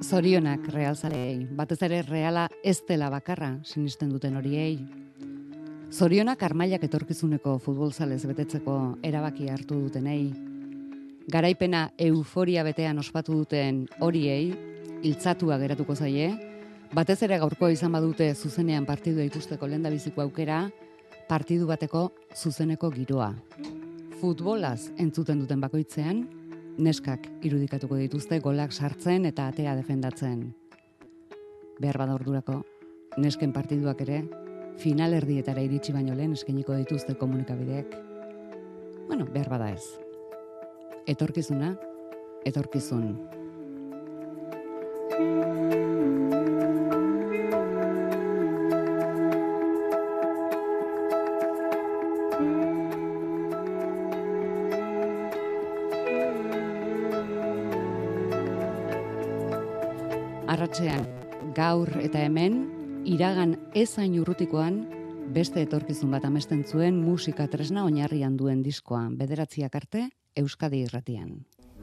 Zorionak realzaleei, batez ere reala ez dela bakarra sinisten duten horiei. Zorionak Armailak etorkizuneko futbolzalez betetzeko erabaki hartu dutenei. Garaipena euforia betean ospatu duten horiei, hiltzatua geratuko zaie, batez ere gaurkoa izan badute zuzenean partidua ikusteko lehendabiziko aukera, partidu bateko zuzeneko giroa. Futbolaz entzuten duten bakoitzean, neskak irudikatuko dituzte golak sartzen eta atea defendatzen. Behar bada ordurako, nesken partiduak ere, finalerdietara iritsi baino lehen eskainiko dituzte komunikabideek. Bueno, behar bada ez. Etorkizuna, etorkizun. Arratsean, gaur eta hemen, iragan ez hain urrutikoan, beste etorkizun bat amesten zuen musika tresna oinarrian duen diskoa, 9 arte, Euskadi Irratian.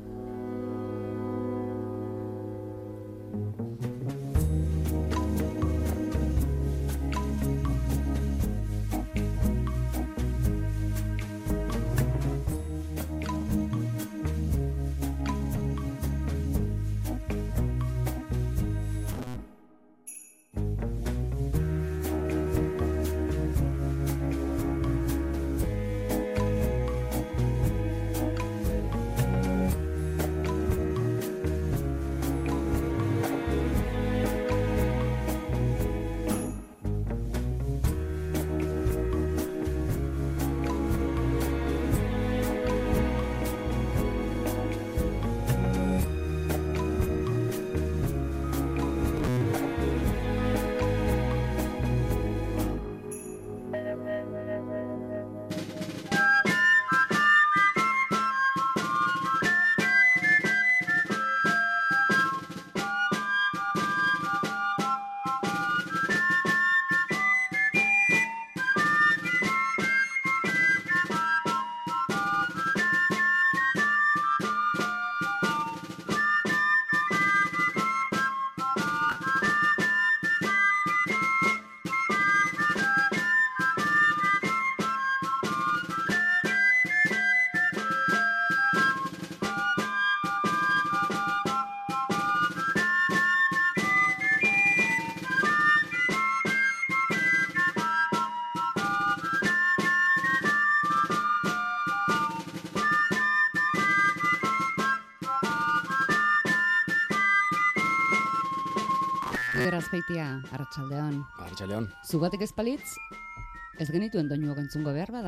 Azpeitia, Arratsaldeon. Arratsaldeon. Zugatik ez palitz, ez genituen doinuok entzungo behar bada?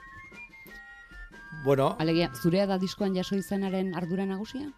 Bueno... Alegia, zurea da diskoan jaso izanaren ardura nagusia?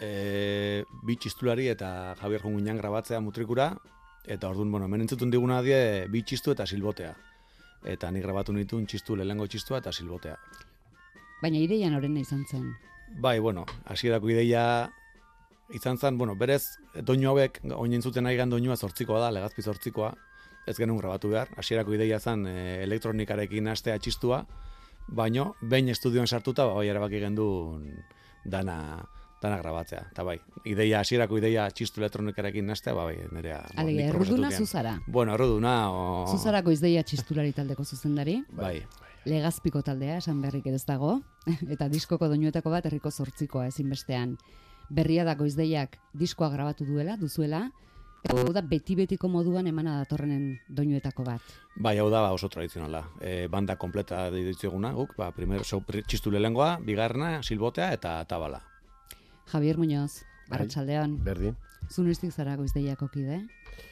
Bi txistulari eta Javier Junguinan grabatzea mutrikura, eta orduan, hemen entzutun diguna die bi txistu eta silbotea. Eta nik grabatu nituen txistu, lehenengo txistua eta silbotea. Baina ideia norena izan zen? Bai, hasierako ideia izan zen, berez, doinu hauek, oin entzuten nahi doinua 8koa da, Legazpi 8koa, ez genuen grabatu behar. Hasierako ideia zen elektronikarekin hastea txistua, baino, behin estudioan sartuta, erabaki gendun dana grabatzea. Eta hasierako ideia txistu elektronikarekin hastea, nerea... Alegia, erruduna zuzara? Erruduna... Zuzarako izdeia txistulari taldeko zuzendari? Bai. Legazpiko taldea, esan berrik ez dago, eta diskoko doinuetako bat herriko 8koa ezinbestean. Berria da Goizdeiak diskoa grabatu duzuela, eta da beti-betiko moduan emana datorrenen doinuetako bat. Bai, hau da oso tradizionala. Banda kompleta ditzu eguna, guk, primero txistu lehengoa, bigarrena, silbotea eta tabala. Javier Muñoz, Arratsaldeon. Berdin. Zu noiztik zara Goizdeiako kide?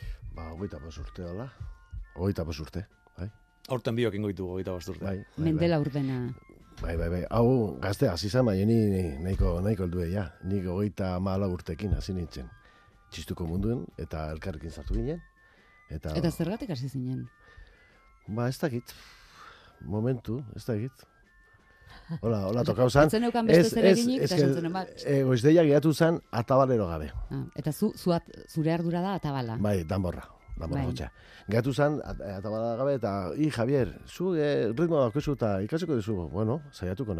25 urte dela. 25 urte, bai. Aurten biok ingo ditu 25 urte. Bai. Mendela urdena. Bai. Hau, gazte, hasi zan, baina nahiko heldue, ja. Nik 34 urtekin hasi nintzen. Txistuko munduen, eta elkarrekin sartu ginen. Eta zergatik hasi zinen? Ez dakit. Momentu, ez dakit. Hola, tokau zan. Etzen eukan beste zereginik, eta esantzen bat. Goizdeia gehiatu zan, atabalero gabe. Eta zure ardura da atabala? Bai, danborra gotxa. Gehiatu zan, atabala gabe, eta, Javier, zu ritmo daukezu eta ikasiko duzu. Bueno, saiatuko naiz.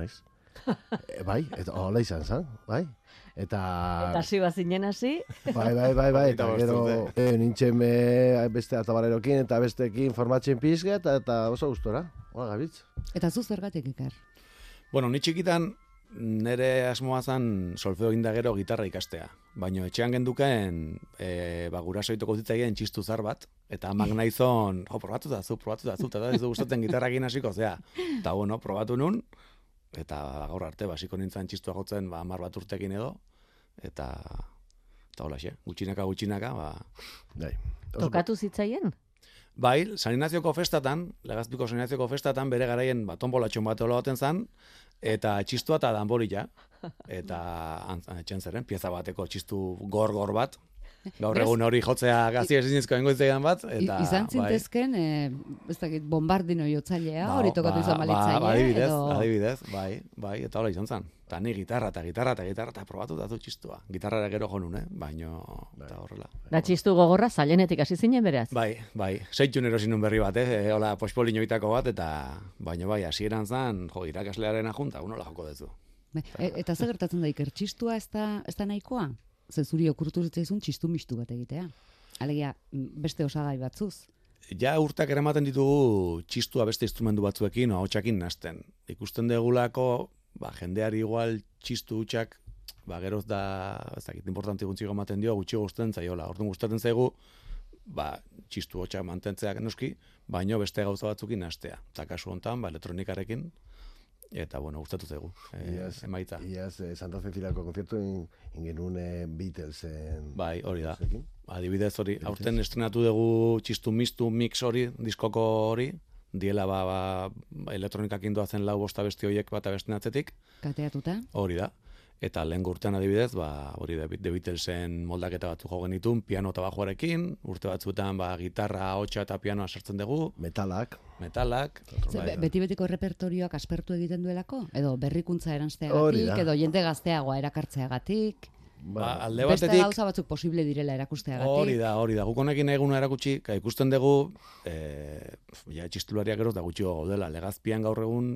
Bai, eta hola izan zen, bai. Eta hasi bazinen hasi. Bai, eta gero nintzen beste atabalerokin eta bestekin formatzen pizke eta oso gustora. Hola, Gabitz. Eta zu zergatik Iker? Bueno, ni txikitan nere asmoa zen solfeo egin da gero gitarra ikastea. Baina etxean genduken gurasoitoko zitzaien txistu zar bat, eta amak naizon, probatu da zu, eta ez du gustatzen gitarrakin hasiko, zea. Eta bueno, probatu nun, eta gaur arte, basiko nintzen txistua jotzen, 10 bat urtekin edo, eta holaxe, gutxinaka, Bai. Tokatu zitzaien? Bai, San Ignazioko festatan, Legazpiko San Ignazioko festatan, bere garaien tonbolatxon bat olo baten zan, eta txistua eta danborila, eta etxen zeren, pieza bateko txistu gor bat, gaur egun hori jotzea gazi ezinezko engoitzean bat, eta izan zintezken, ez dakit, bombardino jotzailea, hori tokatu izan balitzaile, adibidez, bai, eta hola izan zan. Eta ni gitarra, eta probatu datu txistua. Gitarrara gero jonun, baino, eta horrela. Da txistu gogorra zailenetik hasi zinen beraz? Bai, seitun erosinun berri bat, hola pospolinoitako bat, eta baino bai, hasieran zan, irakaslearen ajunta, unola joko dezu. Eta zer gertatzen da Iker, txistua ez da nahikoa? Ze zuri okurtu zitzaizun txistu mistu bat egitea. Alegia, beste osagai batzuz. Ja urteak eramaten ditugu txistua beste instrumentu batzuekin, ahotsakin nasten. Ikusten degulako, jendeari igual txistu hutsak, geroz da, ez dakit, importanti guntzigo ematen dio, gutxi gustatzen zaiola. Orduan gustatzen zaigu, txistu hotsak mantentzeak noski, baino beste gauza batzukin nastea. Eta kasu hontan, elektronikarekin, eta, gustatu zaigu, emaitza. Iaz, Santa Fe Filako konzertu ingenun Beatlesen... Bai, hori da. Adibidez hori, aurten estrenatu dugu txistu mistu mix hori, diskoko hori, diela elektronikakin doazen 4-5 abesti horiek bat abesten atzetik. Kateatuta? Hori da. Eta lehen urtean adibidez, hori The Beatlesen moldaketa batzu jo genitun, piano eta bajoarekin, urte batzuetan gitarra, ahotsa eta pianoa sartzen dugu. Metalak. Beti-betiko repertorioak aspertu egiten duelako? Edo berrikuntza eranzteagatik, edo jende gazteagoa erakartzeagatik? Alde batetik... Beste gauza batzuk posible direla erakusteagatik? Hori da. Guk honekin eguna erakutsi, ikusten dugu, txistulariak geroz da gutxi gaudela. Legazpian gaur egun,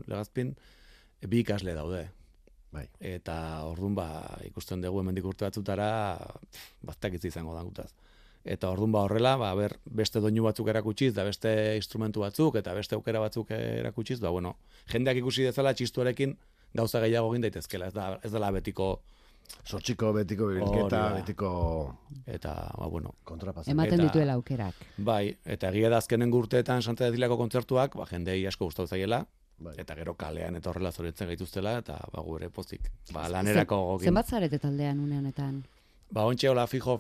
bi ikasle daude. Bai. Eta orduan ikusten dugu hemendik urte batzutara baztakitza izango da gutaz. Eta orduan horrela, beste doinu batzuk erakutsiz, da beste instrumentu batzuk, eta beste aukera batzuk erakutsiz, jendeak ikusi dezala txistuarekin gauza gehiago egin daitezkela, ez dela betiko... Sortxiko, betiko bilketa, betiko... Eta, kontrapasa. Ematen dituela aukerak. Bai, eta egia da azkenen urteetan Santa Ceciliako kontzertuak, jendei asko gustatu zaiela, eta gero kalean eta horrela zoritzen gaituztela, eta gure pozik, lanerako gokin. Zenbat zarete taldean une honetan? Ontxe hola fijo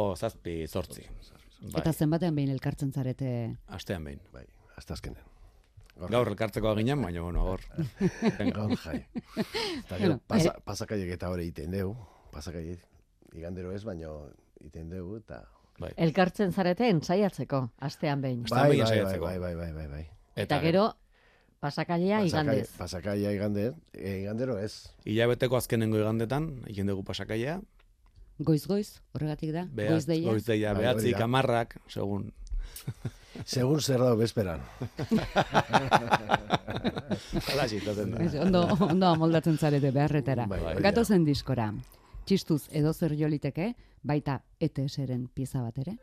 7-8. Eta zenbatean behin elkartzen zarete? Astean behin. Bai, aste azkenen. Gaur elkartzeko ginen, baina hor. Gaur jai. Eta gero, pasakaiek eta hori iten dugu. Pasakaiek igandero ez, baina iten dugu, eta... Elkartzen zarete entzaiatzeko, astean behin. Bai. Eta gero, pasakailea igandez. Pasakailea igandero ez. Hilabeteko azkenengo igandetan, egin dugu pasakailea. Goiz, horregatik da? Goizdeia? Goizdeia, 9, 10, segun... Segun zer dago bezperan. Ondo amoldatzen zarete beharretara. Gatozen diskora. Txistuz edo zer joliteke, baita ETS-eren pieza bat ere.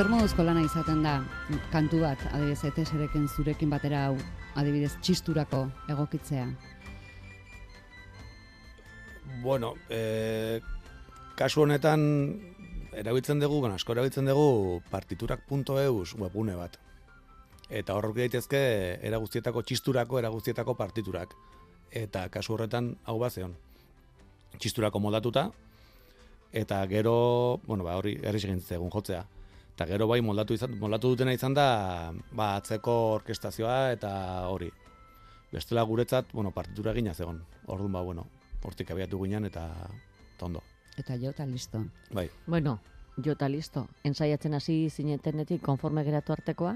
zer moduzko lana izaten da kantu bat, adibidez, ETS-rekin zurekin batera hau, adibidez, txisturako egokitzea? Bueno, kasu honetan erabiltzen dugu, asko erabiltzen dugu partiturak.eus webgune bat. Eta horrek daitezke era guztietako txisturako, era guztietako partiturak. Eta kasu horretan hau bat zeon. Txisturako moldatuta, eta gero, hori erriz egin zegoen jotzea. Eta gero bai moldatu dutena izan da, atzeko orkestazioa eta hori. Bestela guretzat, partitura gina zegoen. Orduan, hortik abiatu ginen eta ondo. Eta jo eta listo. Bai. Bueno, jo eta listo. Ensaiatzen hasi zinetenetik konforme geratu artekoa?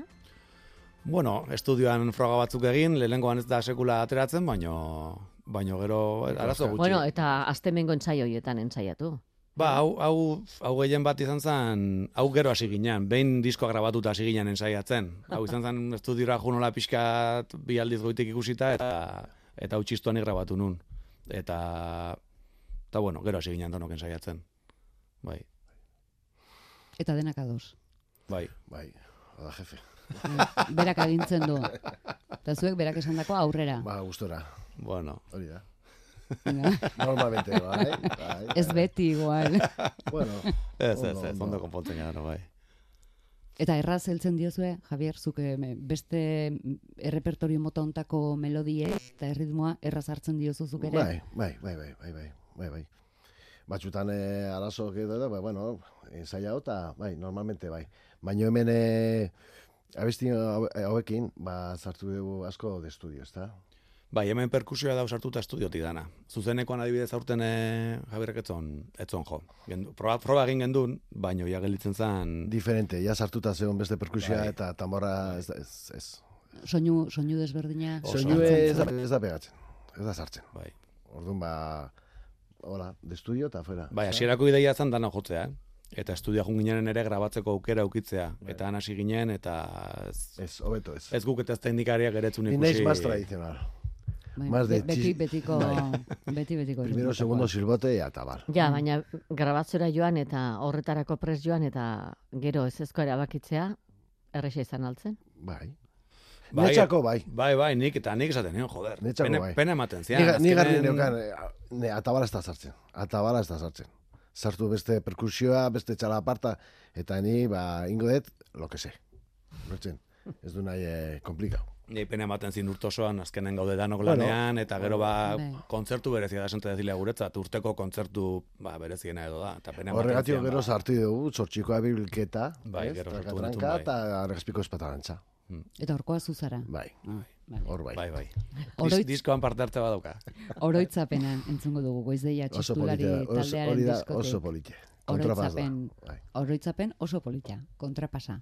Estudioan froga batzuk egin, lehenengoan ez da sekula ateratzen, baino gero arazo gutxi. Eta aztemengo ensaioietan ensaiatu. Hau gehien bat izan zen, hau gero hasi ginen, behin diskoa grabatuta hasi ginen ensaiatzen. Hau izan zen estudiora junola pixkat bi aldiz goitik ikusita, eta hau txistuan grabatu nun. Eta gero hasi ginen donok ensaiatzen. Bai. Eta denak ados. Bai. Oda jefe. Berak agintzen du. Eta zuek berak esan dako aurrera. Gustora. Hori da. Normalmente, bai. Ez beti igual. Ez, ondo konpontzen gara, bai. Eta erraz heltzen diozue, Javier, zuke beste errepertorio mota ontako melodie eta erritmoa erraz hartzen diozu zuk ere? Bai. Batxutan arazok edo da, ensaiatu eta, normalmente bai. Baina hemen abesti hauekin, sartu dugu asko de estudio, ezta? Bai, hemen perkusioa da sartuta estudiotik dana. Zuzenekoan adibidez aurten Javierrek etzon jo. Proba egin gendun, baino ja gelditzen zen... Diferente, ja sartuta zegoen beste perkusioa eta tambora ez. Soinu desberdina? Soinu ez da pegatzen, ez da sartzen. Bai. Orduan de estudio eta afuera. Bai, hasierako ideia zen dana jotzea, Eta estudioa jun ginen ere grabatzeko aukera aukitzea. Eta han hasi ginen, eta... Ez, hobeto ez. Ez guk eta ez teknikariak eretzun ikusi... Inaiz más tradicional. Más de betiko. Primero, segundo silbote, eta bar. Ja, baina grabatzera joan eta horretarako pres joan eta gero ezezko erabakitzea, erresa izan altzen? Bai. Netxako bai. Bai, nik esaten nion, joder. Netxako bai. Pena ematen zian. Ni garri neukan, atabala ez da sartzen. Sartu beste perkusioa, beste txalaparta, eta ni, ingo dut, lo que sé. Bertzen, ez du nahi komplikau. Ni pena ematen zin urtosoan, azkenen gaude danok lanean, eta gero kontzertu berezia da sente dezilea guretzat, urteko kontzertu bereziena edo da. Horregatio gero sartu dugu, zortxikoa bibilketa, tranka eta argazpiko espatarantza. Eta horkoa zuzara. Bai. Hor bai. Bai. Diskoan parte hartze badauka. Oroitzapena entzungo dugu Goizdeia txistulari taldearen diskotik. Oso politia. Oroitzapen oso politia. Kontrapasa.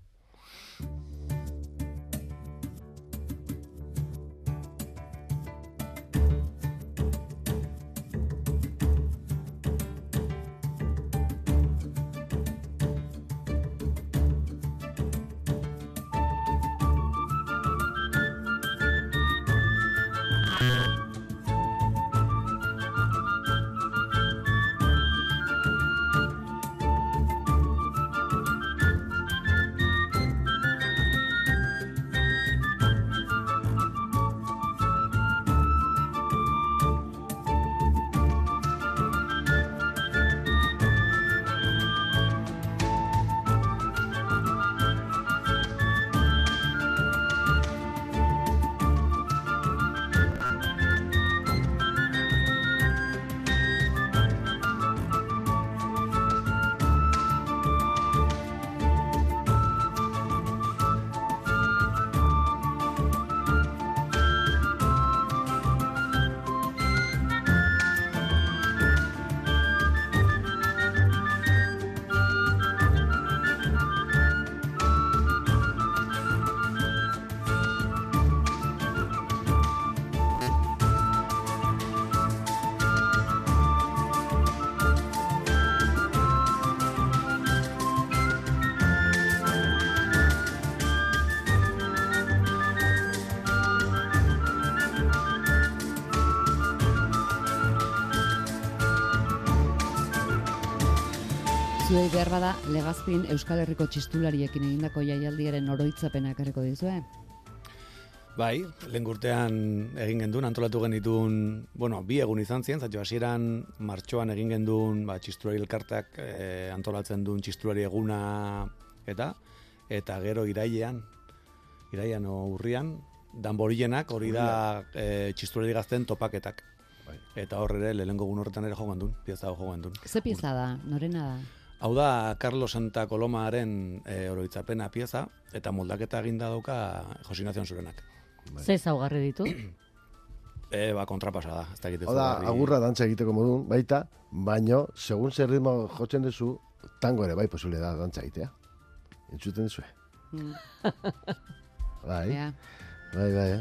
Zuei behar bada, Legazpin Euskal Herriko txistulariekin egindako jaialdiaren oroitzapena ekarriko dizue? Bai, lehen urtean egin gendun, antolatu genitun, bi egun izan ziren, zatio hasieran martxoan egin gendun, txistulari elkarteak antolatzen duen txistulari eguna eta gero irailean o urrian, danborillenak hori da txistulari gazten topaketak. Bai. Eta hor ere, lehenengo egun horretan ere jogan duen, pieza hau jogan duen. Ze pieza da, norena da? Hau da, Carlos Santa Colomaren oroitzapena pieza, eta moldaketa eginda dauka Josi Nazion Zurenak. Ze zaugarri ditu? Kontrapasa da. Ez dakit ez Hau da, agurra dantza egiteko modun, baita, baino, segun zer ritmo jotzen duzu, tango ere bai posible da dantza egitea. Entzuten duzue. Bai, Ja. bai.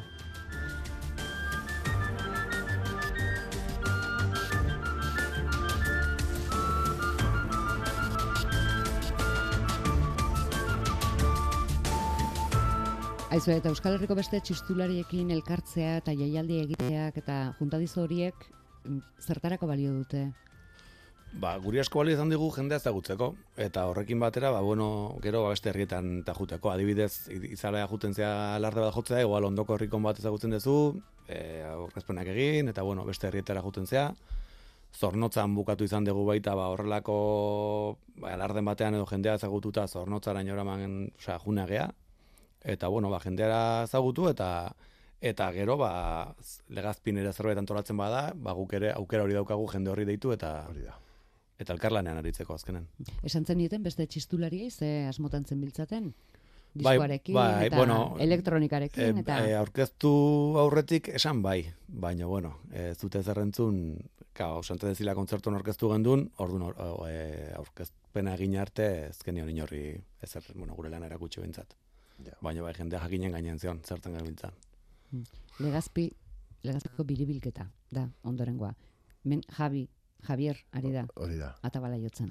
Aizu, eta Euskal Herriko beste txistulariekin elkartzea eta jaialdi egiteak eta juntadizo horiek zertarako balio dute? Guri asko balio izan digu jendea ezagutzeko, eta horrekin batera, gero beste herrietan eta juteko. Adibidez, izalea juten zea alarde bat jotzea, igual ondoko herrikon bat ezagutzen duzu, aurkezpenak egin, eta beste herrietara juten zea. Zornotzan bukatu izan dugu baita, horrelako alarden batean edo jendea ezagututa Zornotzara inoraman junagea. Eta, jendeara ezagutu, eta gero, Legazpin ere zerbait antolatzen bada, guk ere aukera hori daukagu jende horri deitu, eta elkarlanean aritzeko azkenen. Esan zen dieten beste txistulariei, ze asmotan zen biltzaten? Diskoarekin, elektronikarekin, eta... Aurkeztu aurretik esan baina, ez dute zerrentzun, osantzen dezila kontzertuan aurkeztu gendun, orduan aurkezpena egin arte, ezkenion inorri, gure lan erakutsi bintzat. Baina jendea jakinen gainen zion, zertan gabiltzan. Legazpiko biribilketa da, ondorengoa. Men Javier, ari da. Hori da. Atabala jotzen.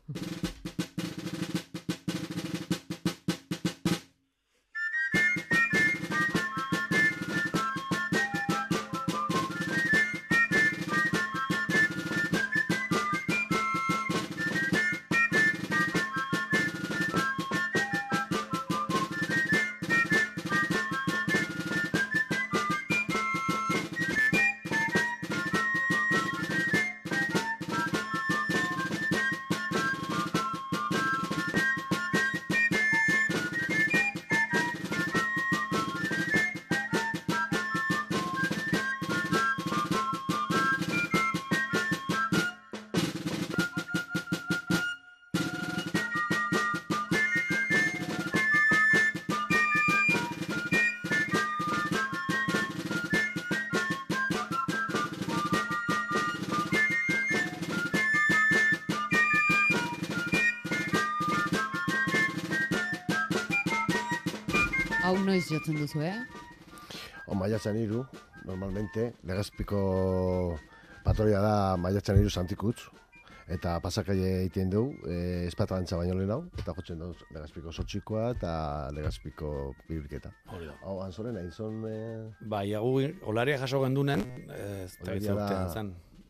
Hau noiz jotzen duzu, Maiatzan 3, normalmente, Legazpiko patroia da Maiatzan 3 Santikutz, eta pasakaile egiten dugu, espatalantza baino lehen hau, eta jotzen dugu Legazpiko Zortzikoa eta Legazpiko Bibliketa. Hau, Anzoren, aintzon... Hau, olaria jaso gendunen, ez da gitza urtean zan.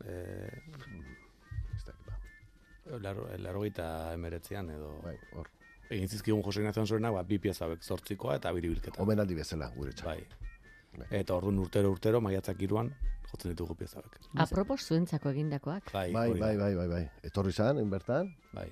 Larrogeita emeretzean edo... Bai, hor. Egin zizkigun Jose Ignacio Zorena, 2 piezabek Zortzikoa eta Biribilketa. Omenaldi bezala, gure txak. Bai. Eta orduan urtero, maiatzak 3 jotzen ditugu piezabek. Apropos zuentzako egindakoak. Bai. Etorri zan, bertan. Bai.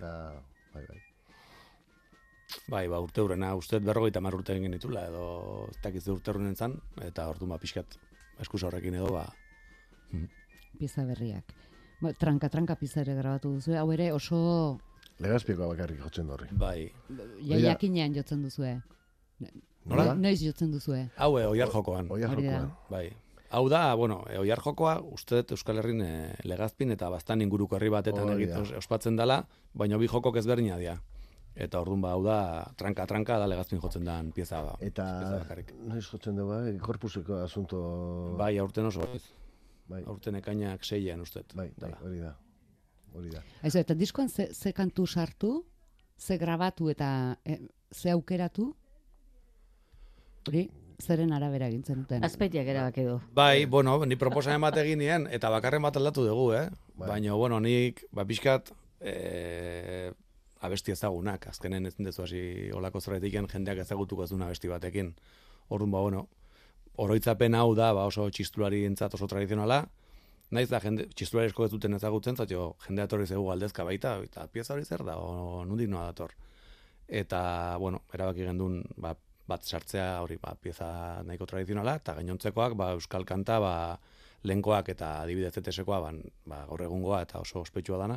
Bai. Urte hurrena, uste 50 urte egin genitula, edo ez dakiz urte hurrenen zan, eta orduan pixkat eskusa horrekin edo, Pieza berriak. Tranka pieza ere grabatu duzu, hau ere oso... Legazpikoa bakarrik jotzen horri. Bai. Jaiakinean jotzen duzue. Nola? Noiz jotzen duzue. Hau, Oiar jokoan. Bai. Hau da, Oiar jokoa, uste dut Euskal Herrin Legazpin eta Baztan inguruko herri batetan ospatzen dela, baina 2 jokok ezberdina dira. Eta orduan hau da, tranka da Legazpin jotzen den pieza da. Eta noiz jotzen dugu, korpuseko asunto... Bai, aurten oso. Aurten ekainak 6an uste. Bai, hori da. Aizu, eta diskoan ze kantu sartu, ze grabatu eta ze aukeratu, hori, zeren arabera egintzen duten. Azpeitiak erabaki du. Bai, ni proposamen bat egin nien, eta bakarren bat aldatu dugu, Baina, nik, pixkat, abesti ezagunak, azkenen ez dezu hasi olako zerraitiken jendeak ezagutuko ez duen abesti batekin. Orduan, bueno, oroitzapen hau da, oso txistulari entzat oso tradizionala, naiz da, txistulari esko ez duten ezagutzen, zatio, jendea etorri zegu galdezka baita, eta pieza hori zer da, nondik noa dator. Eta, bueno, erabaki gendun, bat sartzea hori, pieza nahiko tradizionala, eta gainontzekoak, euskal kanta, lehenkoak eta adibidez ETS-koa, gaur egungoa eta oso ospetsua dana,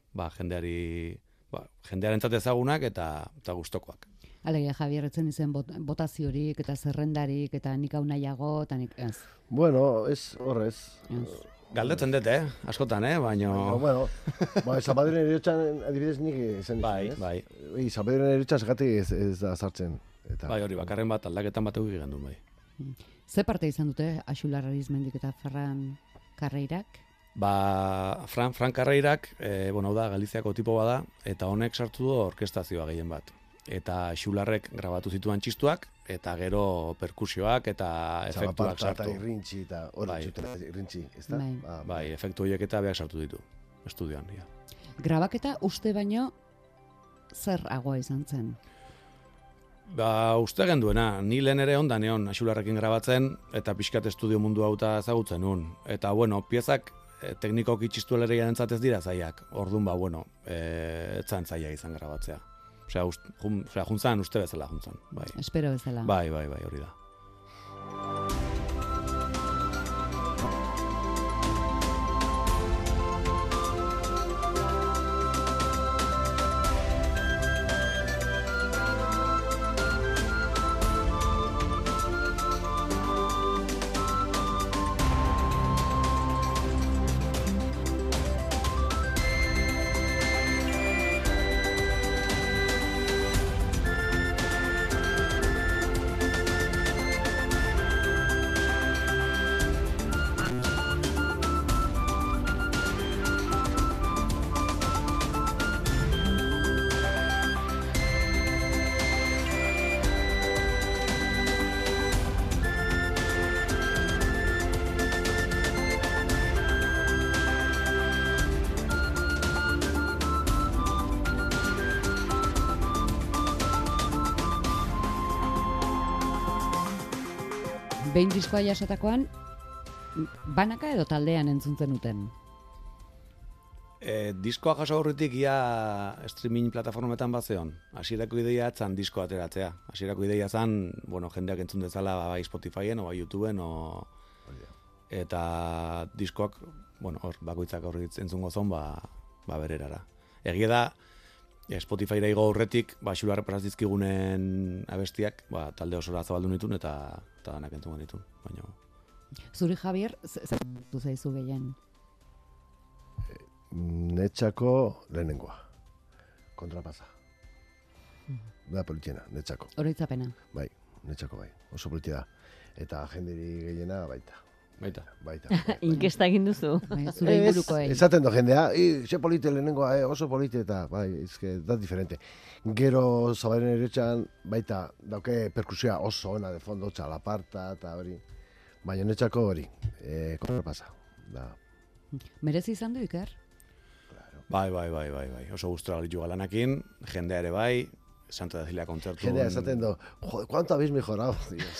jendearen zat ezagunak eta gustokoak. Alegia, Javier, etzen izen botaziorik eta zerrendarik eta nik hau nahiago, eta nik ez. Bueno, ez horrez. Galdetzen dut, askotan, baina... Bueno, Zapateren eriotxan adibidez nik zen. Bai. Zapateren eriotxan segatik ez da sartzen. Bai, hori, bakarren bat aldaketan bat egin gendun, bai. Ze parte izan dute Axular Arizmendik eta Ferran Karreirak? Fran Karreirak, hau da, Galiziako tipo bada, eta honek sartu du orkestazioa gehien bat. Eta Axularrek grabatu zituen txistuak, eta gero perkusioak eta efektuak sartu. Eta irrintxi, eta hori txutela irrintxi, ez da? Bai, efektu horiek eta beak sartu ditu, estudioan. Ja. Grabaketa uste baino zer agoa izan zen? Uste genduena, ni lehen ere ondan egon Axularrekin grabatzen, eta pixkat estudio mundu hauta ezagutzen nun. Eta, piezak teknikoki txistueleria entzat ez dira zaiak. Orduan, etzan zaia izan grabatzea. Juntzan, uste bezala juntzan. Bai. Espero bezala. Bai, hori da. Behin diskoa jasotakoan, banaka edo taldean entzuntzen duten? Diskoa jaso aurretik ia streaming plataformetan bazeon. Hasierako ideia etzan diskoa ateratzea. Hasierako ideia zan, jendeak entzun dezala bai Spotifyen o bai YouTubeen eta diskoak, bakoitzak aurrit entzungo zon, bererara. Egia da, Spotifyra igo aurretik, Axular dizkigunen abestiak, talde osora zabaldu nituen eta danak entzungo nituen. Zuri, Javier, zer zaizu gehien? Netxako lehenengoa. Kontrapasa. Da politiena, netxako. Oroitzapena. Bai, netxako bai. Oso politia da. Eta jenderi gehiena baita. Inkesta egin duzu. Zure ingurukoei. Esaten do jendea, ze polite lehenengoa, oso polite eta, da diferente. Gero Zabaren eretxan baita dauke perkusioa oso ona de fondo, txalaparta eta hori. Baina netxako hori, kontrapasa. Merezi izan du, Iker? Bai. Oso gustora galitu galanakin, jendea ere bai, Santa Cecilia kontzertu. Jendea esaten do, joder, ¿cuánto habéis mejorado?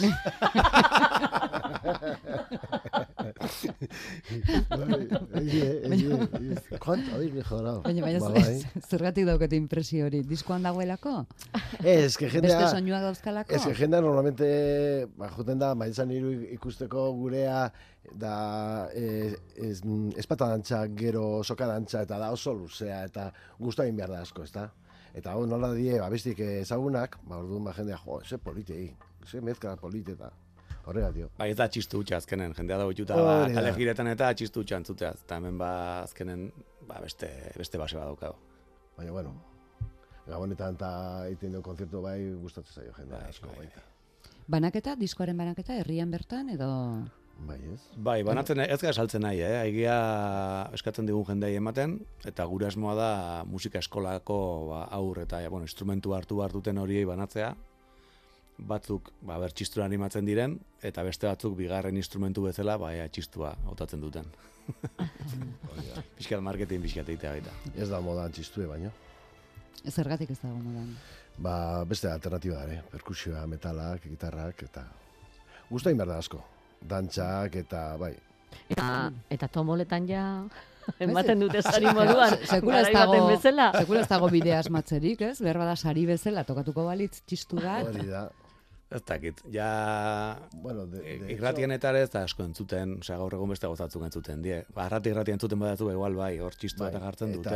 ¿Cuánto habéis mejorado? Baina, zergatik daukete impresio hori? Diskoan dagoelako? Ez, que jendea... Beste soinuak dauzkalako? Ez, que jendea normalmente, juten da, maizan hiru ikusteko gurea, da espata dantza, gero soka dantza, eta da oso luzea, eta gustu egin behar da asko, ez da? Eta nola die, abestik ezagunak, orduan jendea, ze politei, ze mezkla polite eta horrega, tio. Bai, ez da txistu hutsa azkenen, jendea da hutsuta kale giretan eta txistu hutsa entzuteaz, eta hemen azkenen beste base bat daukado. Baina, bueno, Gabonetan eta egiten duen konzertu bai gustatzen zaio jendea asko baita. Banaketa, diskoaren banaketa, herrian bertan edo... Bai, ez? Bai, banatzen ez gara saltzen nahi, Egia eskatzen digun jendei ematen, eta gure asmoa da musika eskolako aur eta instrumentu hartu behar duten horiei banatzea. Batzuk txistura animatzen diren, eta beste batzuk bigarren instrumentu bezala txistua hautatzen duten. Pixkat marketing pixkat egitea baita. Ez da modan txistue baino. Zergatik ez dago modan? Ba, beste alternatiba, perkusioa, metalak, gitarrak, eta guztain behar da asko. Dantxak, eta bai. Eta tomoletan ja ematen dute sari moduan. Sekula Sekula ez dago bide asmatzerik, ez? Behar bada sari bezala tokatuko balitz txistu bat. Hori da. Ez dakit, ja Bueno, irratien eta ez da asko entzuten, gaur egun beste gozatzuk entzuten, die. Irratia entzuten badatu, igual bai, hor txistu eta jartzen dute,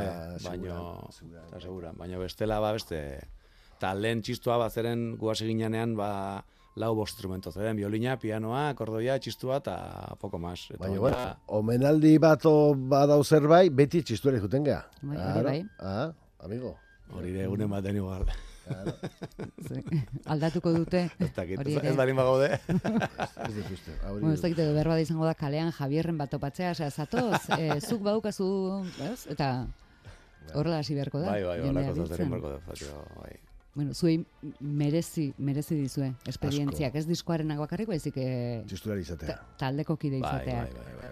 baina bestela beste, eta lehen txistua zeren guaz eginean, lau bost instrumento zeden, violina, pianoa, akordoia, txistua, eta poko mas. Baina, bueno, omenaldi bat badau zerbait, beti txistuari juten geha. Bai. Amigo. Hori de egunen baten igual. Aldatuko dute. Ez balin bagaude. Ez dituzte. Ez dakit behar bada izango da kalean Javierren bat topatzea, zatoz, zuk baukazu, eta horrela hasi beharko da. Bai, horrela zeren beharko da. Bueno, zuei merezi dizue esperientziak, ez diskoarenak bakarrik, baizik txistulari izatea. Taldeko kide izatea.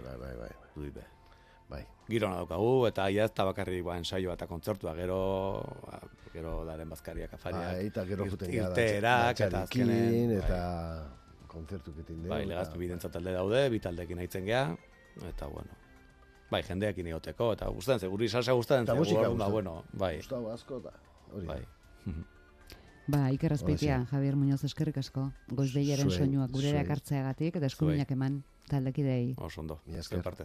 Bai. Girona daukagu, eta ia ez da bakarrik ensaioa eta kontzertua, gero daren bazkariak afariak. Eta gero juten gara irteerak, eta azkenen. Eta kontzertuk etin dugu. Bai, Legazpi bidentza talde daude, bi taldekin aitzen geha, eta bueno. Bai, jendeakin egoteko, eta gustatzen, guri salsa gustatzen. Eta musika gustatzen. Bueno, bai. Gustau asko, eta hori. Bai. Iker Azpeitia, Javier Muñoz, eskerrik asko, goizdeiaren soinuak gurera ekartzeagatik, eta eskuminak eman taldekidei. Oso ondo, ezken partez.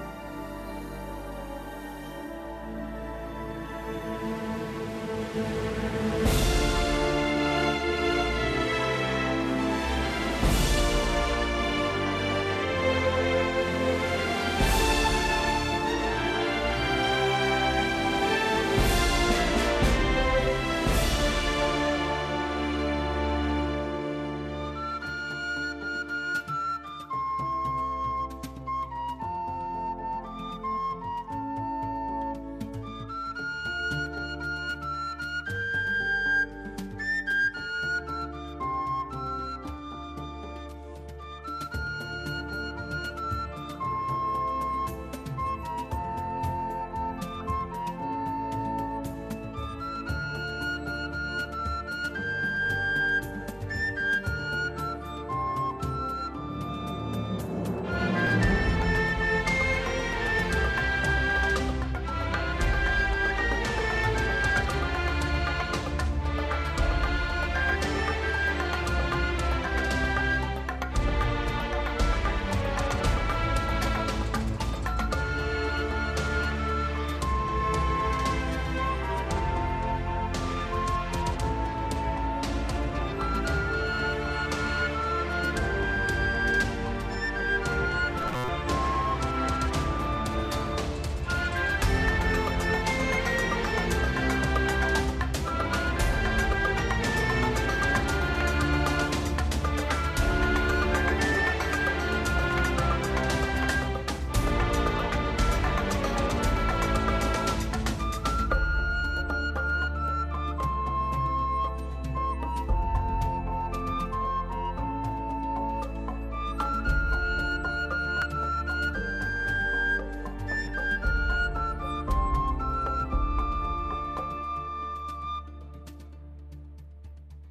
Thank you.